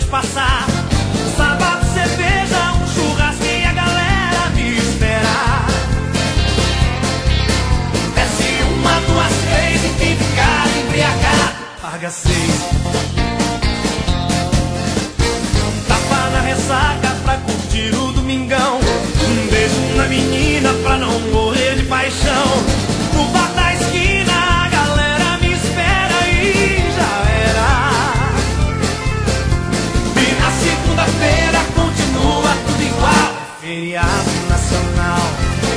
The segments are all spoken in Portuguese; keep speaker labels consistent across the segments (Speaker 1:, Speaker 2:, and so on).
Speaker 1: noite passar. Sábado, cerveja, um churrasco e a galera me espera. Desce uma, duas, três e quem ficar embriagado paga 6. Tapa na ressaca pra curtir o domingão. Um beijo na menina pra não morrer de paixão. No bar da esquina a galera me espera e já era. E na segunda-feira continua tudo igual. Feriado nacional.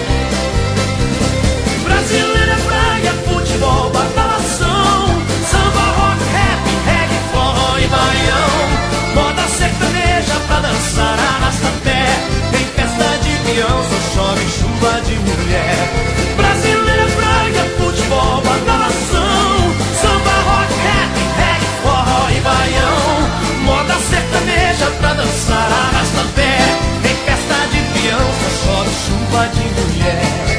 Speaker 1: Brasileira, praia, futebol, badalação, samba, rock, rap, reggae, forró e baião. Moda sertaneja pra dançar, arrasta-pé. Tem festa de peão, só chove chuva de mulher. Brasileira, praia, futebol, badalação, samba, rock, rap, reggae, forró e baião. Moda sertaneja pra dançar, arrasta-pé. Tem festa de peão, só chove chuva de mulher.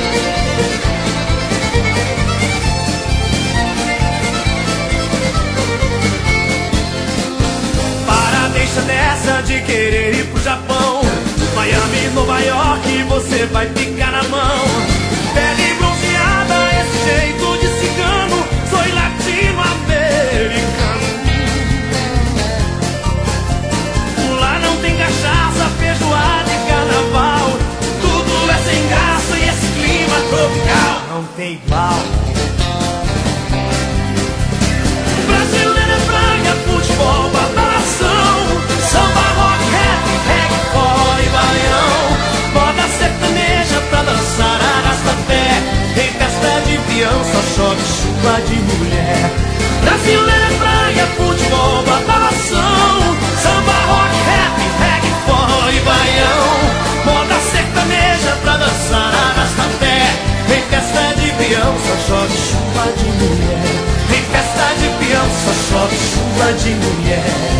Speaker 1: Deixa dessa de querer ir pro Japão. Miami, Nova York, você vai ficar na mão. Pele bronzeada, esse jeito de cigano. Sou latino-americano. Lá não tem cachaça, feijoada e carnaval. Tudo é sem graça e esse clima tropical não tem igual. Brasileira, praia, futebol, badalação, samba, rock, rap, reggae, forró e baião. Moda sertaneja pra dançar, arrasta-pé. Tem festa de peão, só chove chuva de mulher. Brasileira, praia, futebol, badalação, samba, rock, rap, reggae, forró e baião. Moda sertaneja pra dançar, arrasta-pé. Tem festa de peão, só chove chuva de mulher. Tem festa de peão, só chove chuva de mulher.